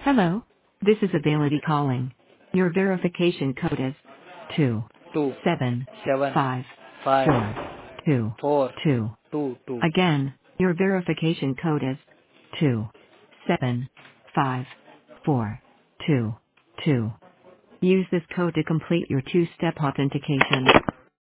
Hello. This is Ability calling. Your verification code is two two seven seven five five four two four two. two two. Again, your verification code is two seven five four two two. Use this code to complete your two-step authentication.